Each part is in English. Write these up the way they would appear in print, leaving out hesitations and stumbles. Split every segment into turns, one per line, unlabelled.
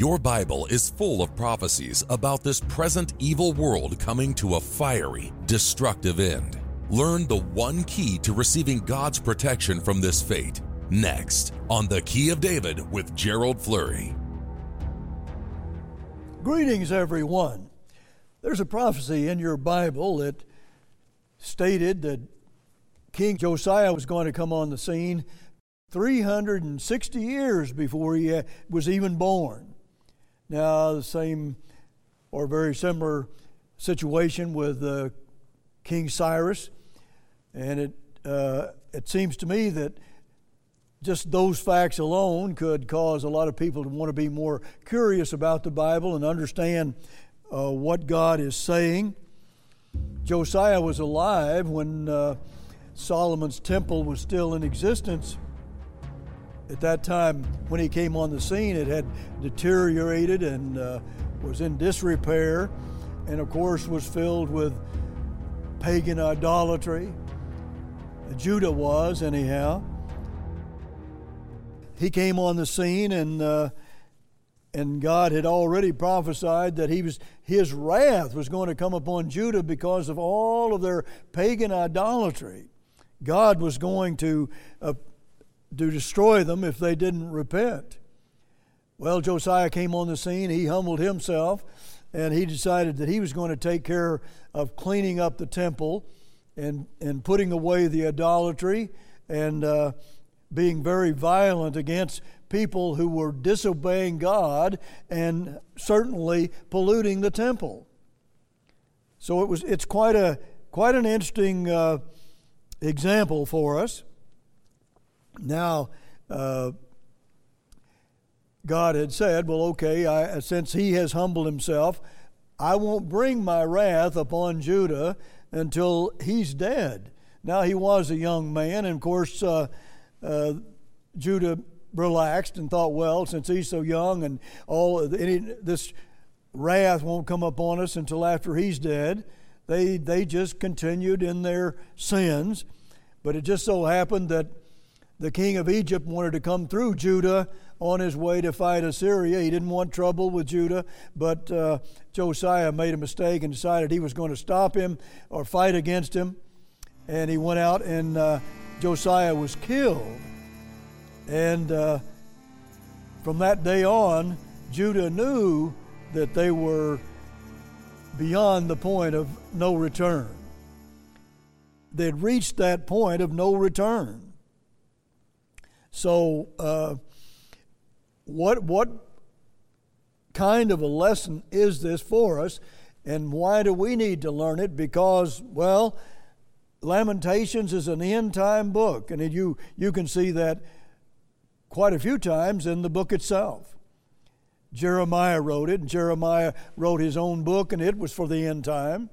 Your Bible is full of prophecies about this present evil world coming to a fiery, destructive end. Learn the one key to receiving God's protection from this fate next on The Key of David with Gerald Flurry.
Greetings, everyone. There's a prophecy in your Bible that stated that King Josiah was going to come on the scene 360 years before he was even born. Now, the same or very similar situation with King Cyrus, and it seems to me that just those facts alone could cause a lot of people to want to be more curious about the Bible and understand what God is saying. Josiah was alive when Solomon's temple was still in existence. At that time, when he came on the scene, it had deteriorated and was in disrepair, and of course was filled with pagan idolatry. Judah was, anyhow. He came on the scene, and God had already prophesied that his wrath was going to come upon Judah because of all of their pagan idolatry. God was going to destroy them if they didn't repent. Well, Josiah came on the scene. He humbled himself, and he decided that he was going to take care of cleaning up the temple and putting away the idolatry and being very violent against people who were disobeying God and certainly polluting the temple. So it's quite an interesting example for us. Now, God had said, well, okay, since he has humbled himself, I won't bring my wrath upon Judah until he's dead. Now, he was a young man, and of course, Judah relaxed and thought, well, since he's so young and this wrath won't come upon us until after he's dead, they just continued in their sins. But it just so happened that the king of Egypt wanted to come through Judah on his way to fight Assyria. He didn't want trouble with Judah, but Josiah made a mistake and decided he was going to stop him or fight against him. And he went out, and Josiah was killed. And from that day on, Judah knew that they were beyond the point of no return. They'd reached that point of no return. So what kind of a lesson is this for us, and why do we need to learn it? Because, well, Lamentations is an end-time book, and you can see that quite a few times in the book itself. Jeremiah wrote it, and Jeremiah wrote his own book, and it was for the end time.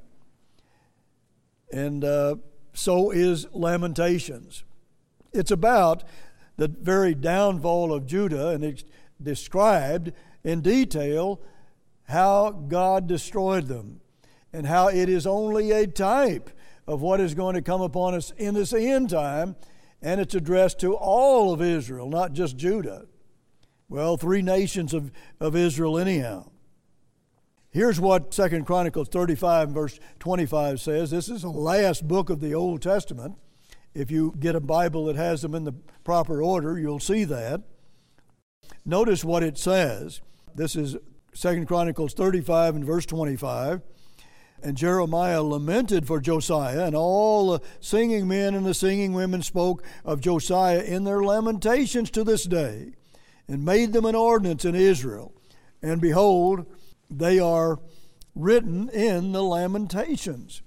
And so is Lamentations. It's about the very downfall of Judah, and it's described in detail how God destroyed them and how it is only a type of what is going to come upon us in this end time, and it's addressed to all of Israel, not just Judah. Well, 3 nations of Israel anyhow. Here's what 2 Chronicles 35 verse 25 says. This is the last book of the Old Testament. If you get a Bible that has them in the proper order, you'll see that. Notice what it says. This is 2 Chronicles 35 and verse 25. And Jeremiah lamented for Josiah, and all the singing men and the singing women spoke of Josiah in their lamentations to this day, and made them an ordinance in Israel. And behold, they are written in the Lamentations.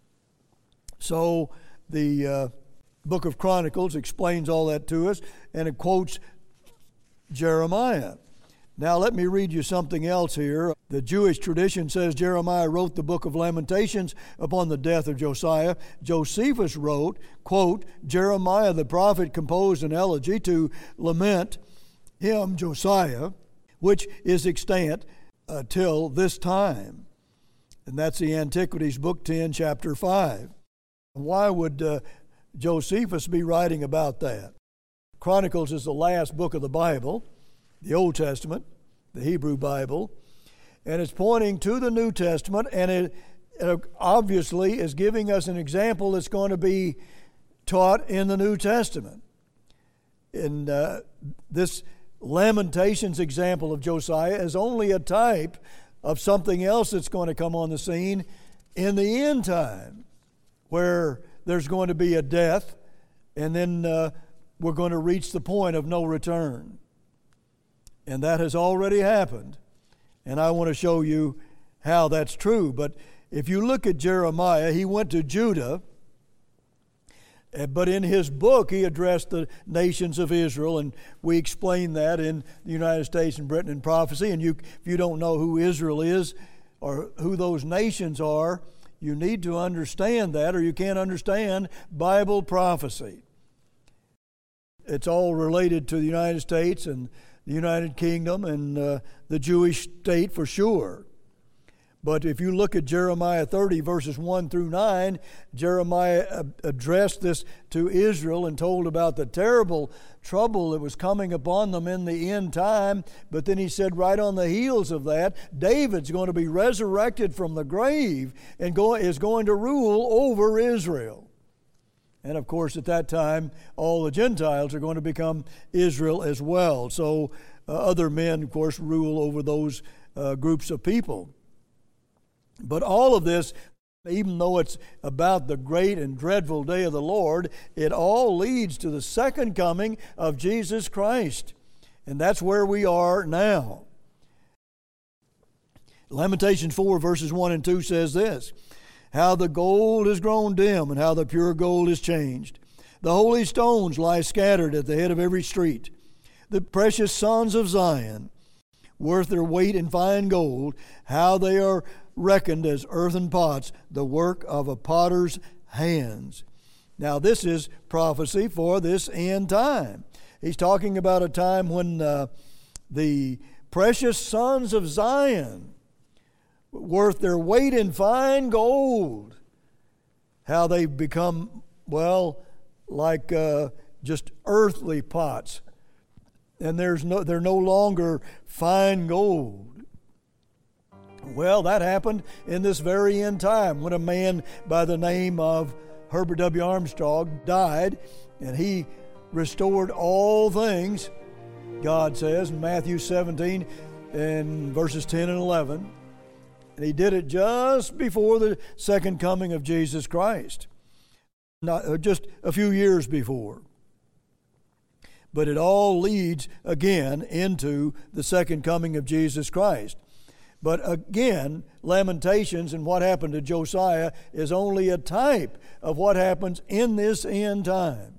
So the book of Chronicles explains all that to us, and it quotes Jeremiah. Now let me read you something else here. The Jewish tradition says Jeremiah wrote the book of Lamentations upon the death of Josiah. Josephus wrote, quote, Jeremiah the prophet composed an elegy to lament him, Josiah, which is extant till this time. And that's the Antiquities, Book 10, Chapter 5. Why would Josephus be writing about that? Chronicles is the last book of the Bible, the Old Testament. the Hebrew Bible, and it's pointing to the New Testament, and it obviously is giving us an example that's going to be taught in the New Testament. And this Lamentations example of Josiah is only a type of something else that's going to come on the scene in the end time, where there's going to be a death, and then we're going to reach the point of no return. And that has already happened. And I want to show you how that's true. But if you look at Jeremiah, he went to Judah, but in his book he addressed the nations of Israel, and we explain that in the United States and Britain in Prophecy. And if you don't know who Israel is or who those nations are, you need to understand that, or you can't understand Bible prophecy. It's all related to the United States and the United Kingdom and the Jewish state for sure. But if you look at Jeremiah 30, verses 1 through 9, Jeremiah addressed this to Israel and told about the terrible trouble that was coming upon them in the end time. But then he said right on the heels of that, David's going to be resurrected from the grave and is going to rule over Israel. And of course, at that time, all the Gentiles are going to become Israel as well. So other men, of course, rule over those groups of people. But all of this, even though it's about the great and dreadful day of the Lord, it all leads to the second coming of Jesus Christ. And that's where we are now. Lamentations 4, verses 1 and 2 says this: how the gold has grown dim and how the pure gold is changed. The holy stones lie scattered at the head of every street. The precious sons of Zion, worth their weight in fine gold, how they are reckoned as earthen pots, the work of a potter's hands. Now this is prophecy for this end time. He's talking about a time when the precious sons of Zion, worth their weight in fine gold, how they've become, well, like just earthly pots, and they're no longer fine gold. Well, that happened in this very end time when a man by the name of Herbert W. Armstrong died, and he restored all things, God says in Matthew 17 and verses 10 and 11. And he did it just before the second coming of Jesus Christ, just a few years before. But it all leads again into the second coming of Jesus Christ. But again, Lamentations and what happened to Josiah is only a type of what happens in this end time,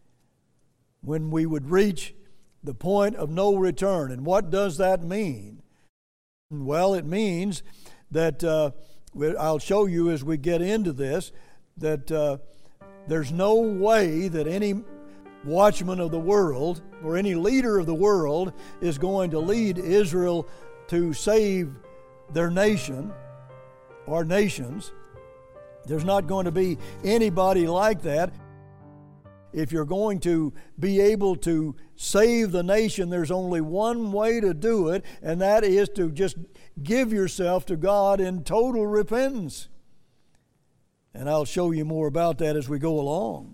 when we would reach the point of no return. And what does that mean? Well, it means that I'll show you as we get into this, that there's no way that any watchman of the world or any leader of the world is going to lead Israel to save their nation or nations. There's not going to be anybody like that. If you're going to be able to save the nation, there's only one way to do it, and that is to just give yourself to God in total repentance. And I'll show you more about that as we go along.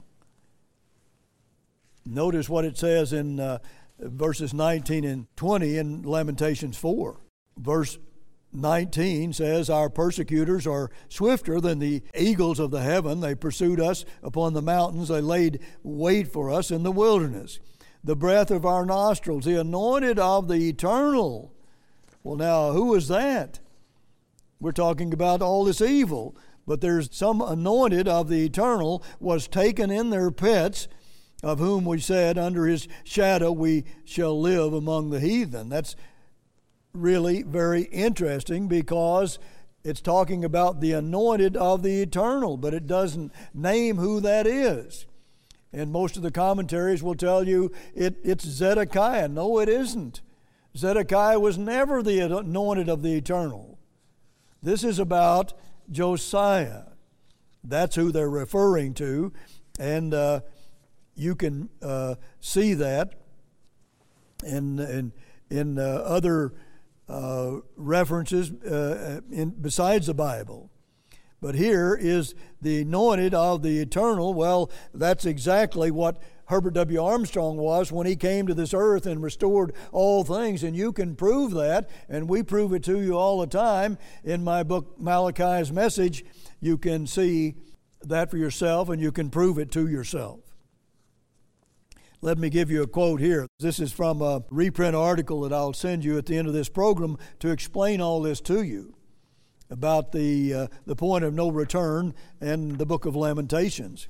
Notice what it says in verses 19 and 20 in Lamentations 4. Verse 19 says, our persecutors are swifter than the eagles of the heaven. They pursued us upon the mountains. They laid wait for us in the wilderness. The breath of our nostrils, the anointed of the eternal. Well, now, who is that? We're talking about all this evil, but there's some anointed of the eternal was taken in their pits, of whom we said, under his shadow we shall live among the heathen. That's really very interesting, because it's talking about the anointed of the eternal, but it doesn't name who that is. And most of the commentaries will tell you it's Zedekiah. No, it isn't. Zedekiah was never the anointed of the eternal. This is about Josiah. That's who they're referring to, and you can see that in other references besides the Bible. But here is the anointed of the eternal. Well, that's exactly what Herbert W. Armstrong was when he came to this earth and restored all things. And you can prove that, and we prove it to you all the time. In my book, Malachi's Message, you can see that for yourself, and you can prove it to yourself. Let me give you a quote here. This is from a reprint article that I'll send you at the end of this program to explain all this to you about the point of no return and the book of Lamentations.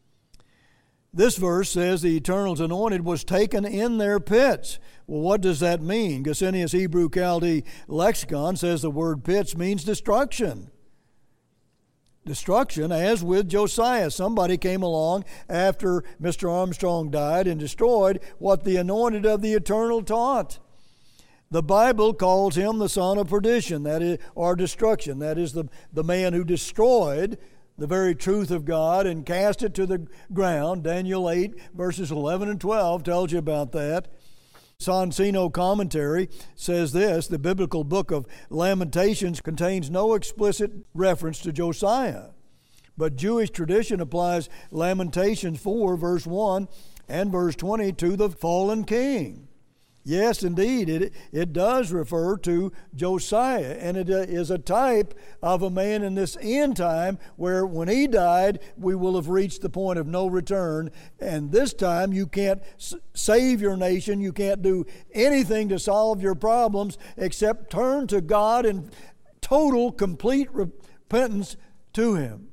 This verse says the Eternal's anointed was taken in their pits. Well, what does that mean? Gesenius Hebrew Chaldee Lexicon says the word pits means destruction. Destruction, as with Josiah. Somebody came along after Mr. Armstrong died and destroyed what the anointed of the Eternal taught. The Bible calls him the son of perdition, that is, or destruction. That is the man who destroyed the very truth of God and cast it to the ground. Daniel 8, verses 11 and 12 tells you about that. Sonsino commentary says this: the biblical book of Lamentations contains no explicit reference to Josiah, but Jewish tradition applies Lamentations 4, verse 1 and verse 20 to the fallen king. Yes, indeed, it does refer to Josiah, and it is a type of a man in this end time where when he died, we will have reached the point of no return, and this time you can't save your nation, you can't do anything to solve your problems except turn to God in total, complete repentance to Him.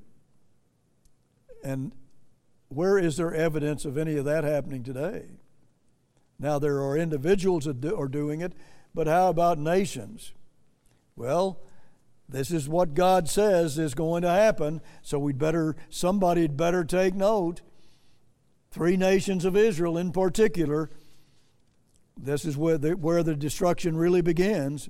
And where is there evidence of any of that happening today? Now, there are individuals that are doing it, but how about nations? Well, this is what God says is going to happen, so somebody'd better take note. 3 nations of Israel in particular, this is where the destruction really begins.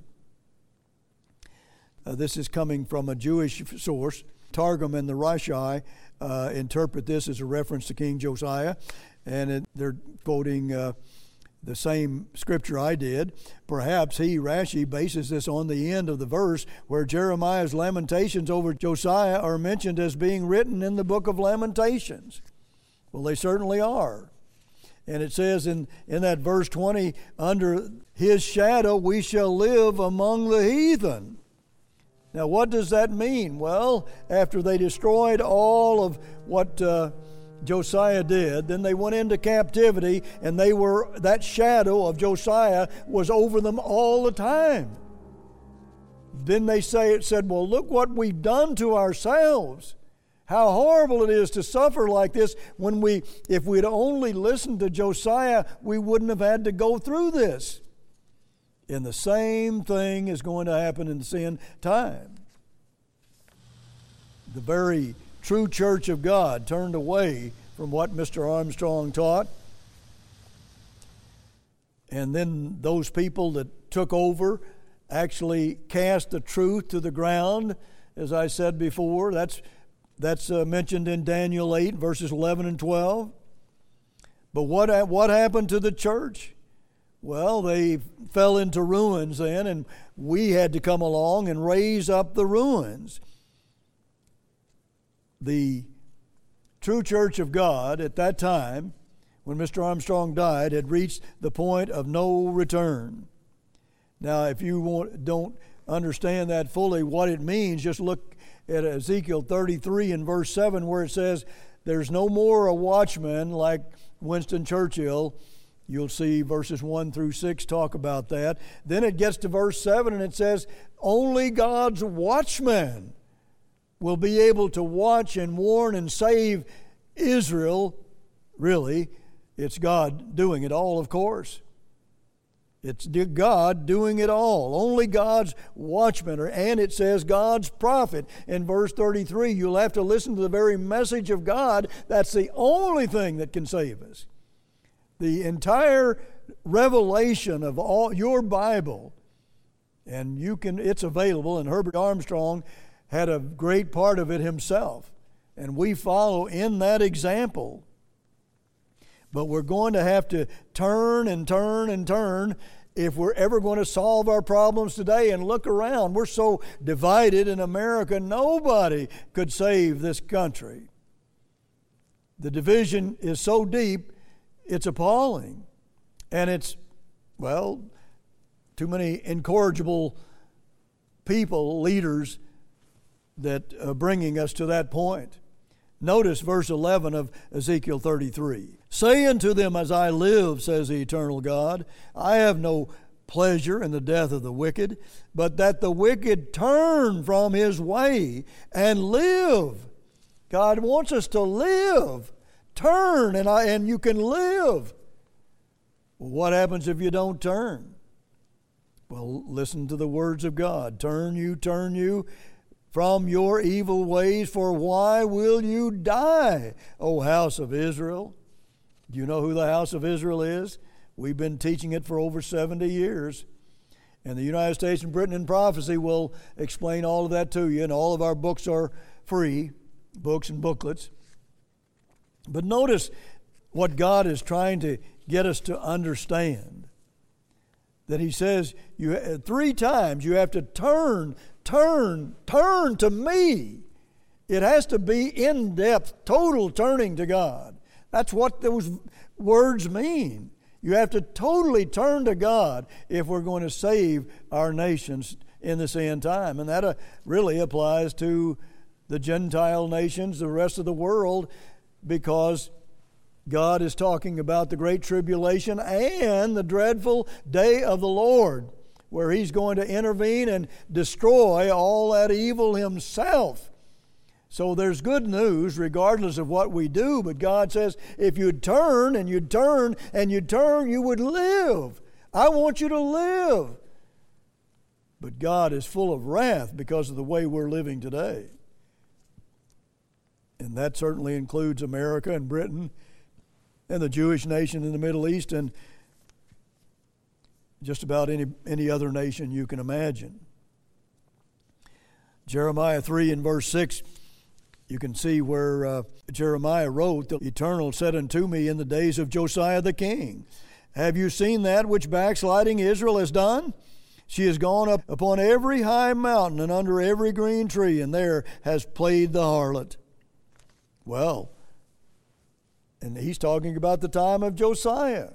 This is coming from a Jewish source. Targum and the Rashi interpret this as a reference to King Josiah, and they're quoting the same scripture I did. Perhaps Rashi, bases this on the end of the verse where Jeremiah's lamentations over Josiah are mentioned as being written in the book of Lamentations. Well, they certainly are. And it says in that verse 20, under his shadow we shall live among the heathen. Now, what does that mean? Well, after they destroyed all of what Josiah did, then they went into captivity, and that shadow of Josiah was over them all the time. Then it said, well, look what we've done to ourselves. How horrible it is to suffer like this if we'd only listened to Josiah, we wouldn't have had to go through this. And the same thing is going to happen in the end time. The very true church of God turned away from what Mr. Armstrong taught. And then those people that took over actually cast the truth to the ground, as I said before. That's mentioned in Daniel 8, verses 11 and 12. But what happened to the church? Well, they fell into ruins then, and we had to come along and raise up the ruins. The true church of God at that time, when Mr. Armstrong died, had reached the point of no return. Now, if you don't understand that fully, what it means, just look at Ezekiel 33 and verse 7, where it says, there's no more a watchman like Winston Churchill. You'll see verses 1 through 6 talk about that. Then it gets to verse 7 and it says, only God's watchman will be able to watch and warn and save Israel. Really, it's God doing it all, of course. It's God doing it all. Only God's watchman, and it says God's prophet. In verse 33, you'll have to listen to the very message of God. That's the only thing that can save us. The entire revelation of all your Bible, and it's available, and Herbert Armstrong had a great part of it himself, and we follow in that example. But we're going to have to turn and turn and turn if we're ever going to solve our problems today. And look around, we're so divided in America, nobody could save this country. The division is so deep, it's appalling. And it's, well, too many incorrigible people, leaders, that are bringing us to that point. Notice verse 11 of Ezekiel 33. Say unto them, as I live, says the eternal God, I have no pleasure in the death of the wicked, but that the wicked turn from his way and live. God wants us to live. Turn, and you can live. Well, what happens if you don't turn? Well, listen to the words of God. Turn you from your evil ways, for why will you die, O house of Israel? Do you know who the house of Israel is? We've been teaching it for over 70 years. And the United States and Britain in Prophecy will explain all of that to you, and all of our books are free, books and booklets. But notice what God is trying to get us to understand. That He says, 3 times you have to turn to me. It has to be in-depth, total turning to God. That's what those words mean. You have to totally turn to God if we're going to save our nations in this end time. And that really applies to the Gentile nations, the rest of the world, because God is talking about the great tribulation and the dreadful day of the Lord, where He's going to intervene and destroy all that evil Himself. So there's good news regardless of what we do, but God says if you'd turn and you'd turn and you'd turn, you would live. I want you to live. But God is full of wrath because of the way we're living today. And that certainly includes America and Britain and the Jewish nation in the Middle East and just about any other nation you can imagine. Jeremiah 3 and verse 6, you can see where Jeremiah wrote, The Eternal said unto me in the days of Josiah the king, Have you seen that which backsliding Israel has done? She has gone up upon every high mountain and under every green tree, and there has played the harlot. Well, and he's talking about the time of Josiah.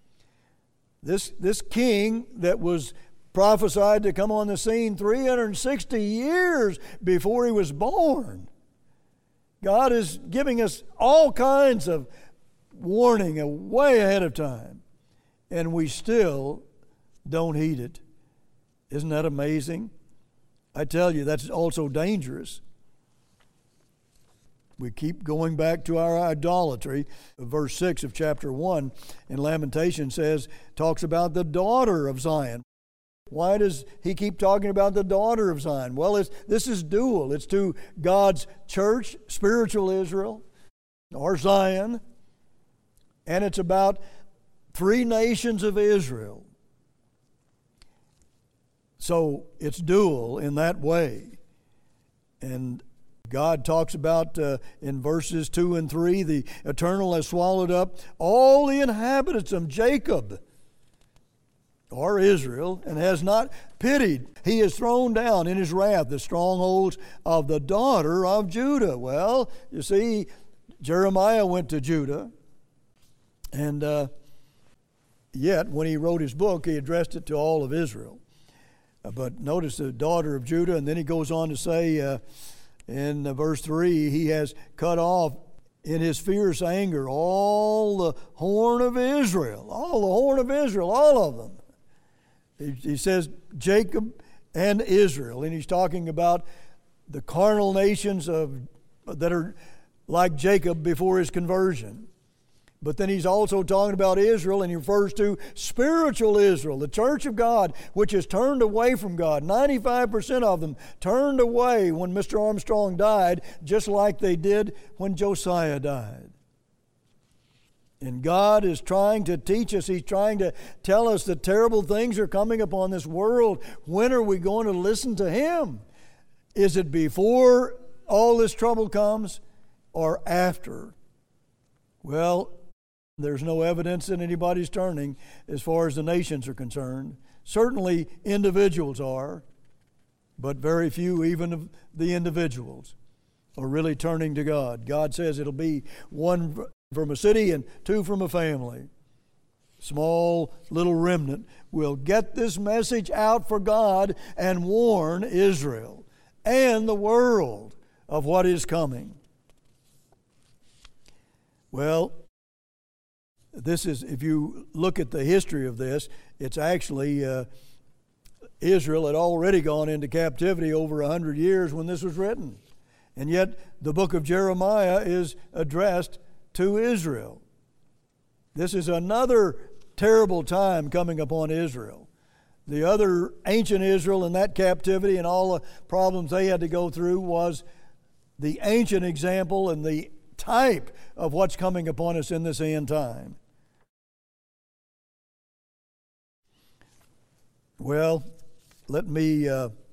This king that was prophesied to come on the scene 360 years before he was born. God is giving us all kinds of warning way ahead of time, and we still don't heed it. Isn't that amazing? I tell you, that's also dangerous. We keep going back to our idolatry. Verse 6 of chapter 1 in Lamentation talks about the daughter of Zion. Why does he keep talking about the daughter of Zion? Well, this is dual. It's to God's church, spiritual Israel, or Zion, and it's about 3 nations of Israel. So it's dual in that way. And God talks about in verses 2 and 3, the Eternal has swallowed up all the inhabitants of Jacob, or Israel, and has not pitied. He has thrown down in His wrath the strongholds of the daughter of Judah. Well, you see, Jeremiah went to Judah, and yet when he wrote his book, he addressed it to all of Israel. But notice the daughter of Judah, and then he goes on to say in verse 3, He has cut off in His fierce anger all the horn of Israel, all of them. He says Jacob and Israel, and he's talking about the carnal nations that are like Jacob before his conversion. But then he's also talking about Israel, and he refers to spiritual Israel, the church of God, which has turned away from God. 95% of them turned away when Mr. Armstrong died, just like they did when Josiah died. And God is trying to teach us. He's trying to tell us that terrible things are coming upon this world. When are we going to listen to Him? Is it before all this trouble comes or after? Well, There's no evidence that anybody's turning as far as the nations are concerned. Certainly individuals are, but very few even of the individuals are really turning to God. God says it'll be one from a city and two from a family. Small little remnant will get this message out for God and warn Israel and the world of what is coming. Well, this is, if you look at the history of this, it's actually Israel had already gone into captivity over 100 years when this was written. And yet the book of Jeremiah is addressed to Israel. This is another terrible time coming upon Israel. The other ancient Israel in that captivity and all the problems they had to go through was the ancient example and the type of what's coming upon us in this end time. Well, let me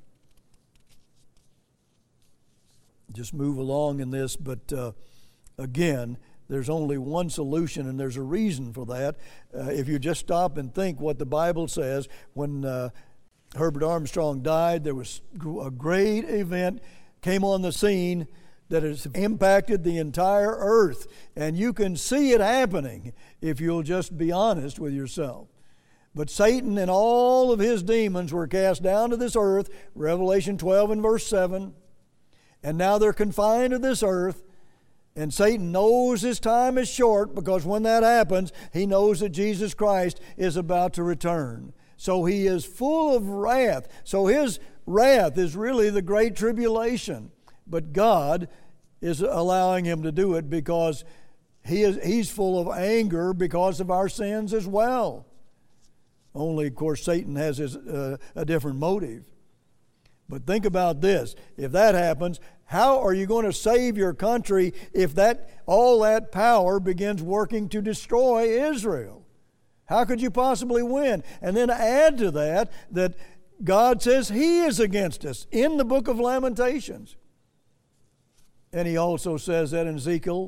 just move along in this, but again, there's only one solution, and there's a reason for that. If you just stop and think what the Bible says, when Herbert Armstrong died, there was a great event came on the scene that has impacted the entire earth, and you can see it happening if you'll just be honest with yourself. But Satan and all of his demons were cast down to this earth, Revelation 12 and verse 7, and now they're confined to this earth. And Satan knows his time is short, because when that happens, he knows that Jesus Christ is about to return. So he is full of wrath. So his wrath is really the great tribulation. But God is allowing him to do it because he's full of anger because of our sins as well. Only, of course, Satan has a different motive. But think about this. If that happens, how are you going to save your country if all that power begins working to destroy Israel? How could you possibly win? And then add to that God says He is against us in the book of Lamentations. And He also says that in Ezekiel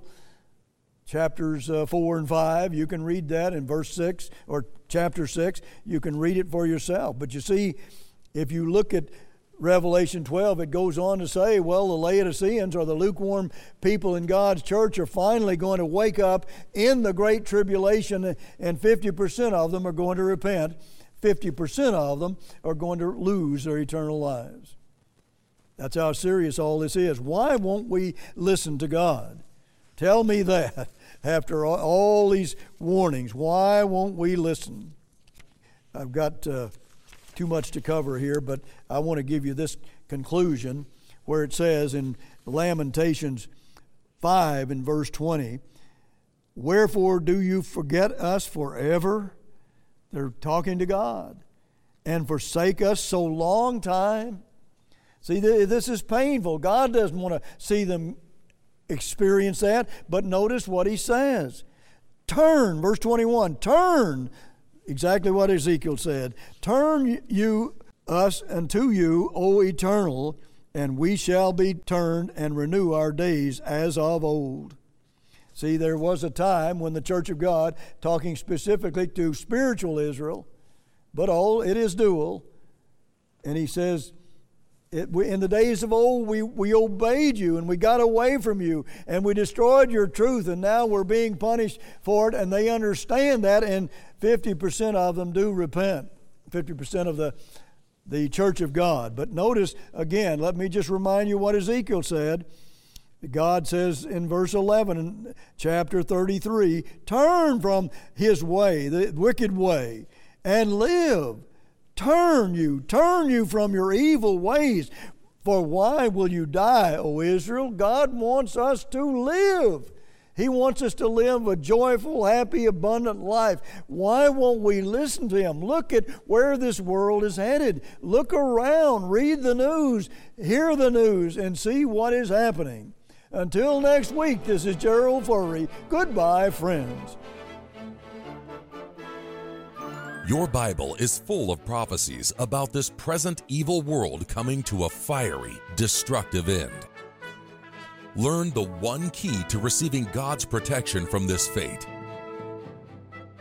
chapters 4 and 5. You can read that in verse 6 or chapter 6. You can read it for yourself. But you see, if you look at Revelation 12, it goes on to say, well, the Laodiceans, or the lukewarm people in God's church, are finally going to wake up in the great tribulation, and 50% of them are going to repent. 50% of them are going to lose their eternal lives. That's how serious all this is. Why won't we listen to God? Tell me that. After all these warnings, why won't we listen? I've got too much to cover here, but I want to give you this conclusion where it says in Lamentations 5 in verse 20, "Wherefore do you forget us forever?" They're talking to God. "And forsake us so long time?" See, this is painful. God doesn't want to see them experience that, but notice what He says. Turn, verse 21, turn. Exactly what Ezekiel said. "Turn us unto you, O Eternal, and we shall be turned and renew our days as of old." See, there was a time when the Church of God, talking specifically to spiritual Israel, but it is dual, and He says, in the days of old, we obeyed you and we got away from you and we destroyed your truth, and now we're being punished for it, and they understand that, and 50% of them do repent, 50% of the church of God. But notice, again, let me just remind you what Ezekiel said. God says in verse 11 in chapter 33, "Turn from his way, the wicked way, and live. Turn you from your evil ways. For why will you die, O Israel?" God wants us to live. He wants us to live a joyful, happy, abundant life. Why won't we listen to Him? Look at where this world is headed. Look around, read the news, hear the news, and see what is happening. Until next week, this is Gerald Furry. Goodbye, friends.
Your Bible is full of prophecies about this present evil world coming to a fiery, destructive end. Learn the one key to receiving God's protection from this fate.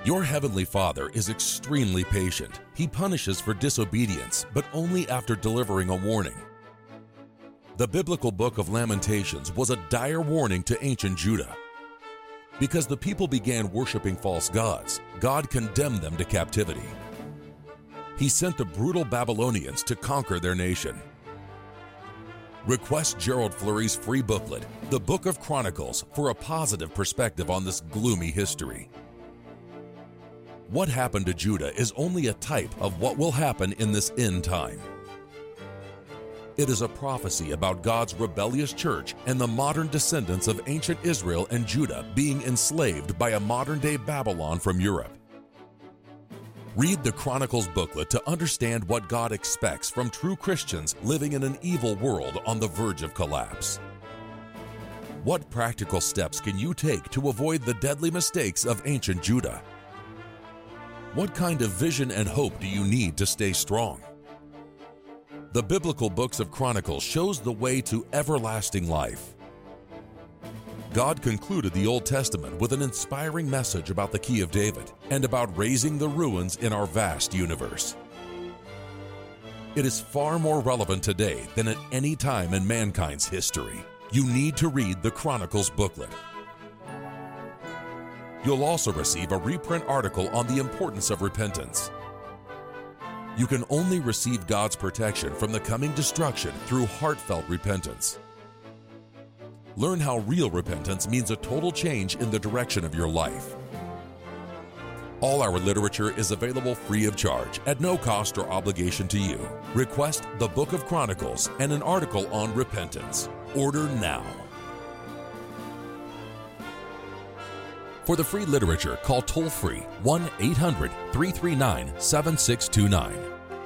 Your Heavenly Father is extremely patient. He punishes for disobedience, but only after delivering a warning. The biblical book of Lamentations was a dire warning to ancient Judah. Because the people began worshiping false gods, God condemned them to captivity. He sent the brutal Babylonians to conquer their nation. Request Gerald Flurry's free booklet, The Book of Chronicles, for a positive perspective on this gloomy history. What happened to Judah is only a type of what will happen in this end time. It is a prophecy about God's rebellious church and the modern descendants of ancient Israel and Judah being enslaved by a modern-day Babylon from Europe. Read the Chronicles booklet to understand what God expects from true Christians living in an evil world on the verge of collapse. What practical steps can you take to avoid the deadly mistakes of ancient Judah? What kind of vision and hope do you need to stay strong? The biblical books of Chronicles shows the way to everlasting life. God concluded the Old Testament with an inspiring message about the Key of David and about raising the ruins in our vast universe. It is far more relevant today than at any time in mankind's history. You need to read the Chronicles booklet. You'll also receive a reprint article on the importance of repentance. You can only receive God's protection from the coming destruction through heartfelt repentance. Learn how real repentance means a total change in the direction of your life. All our literature is available free of charge at no cost or obligation to you. Request the Book of Chronicles and an article on repentance. Order now. For the free literature, call toll-free 1-800-339-7629.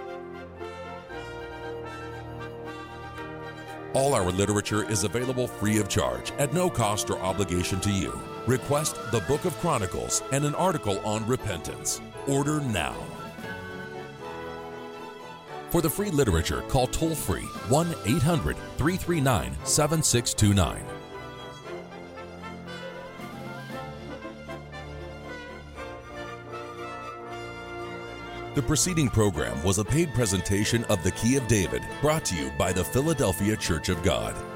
All our literature is available free of charge at no cost or obligation to you. Request the Book of Chronicles and an article on repentance. Order now. For the free literature, call toll-free 1-800-339-7629. The preceding program was a paid presentation of the Key of David, brought to you by the Philadelphia Church of God.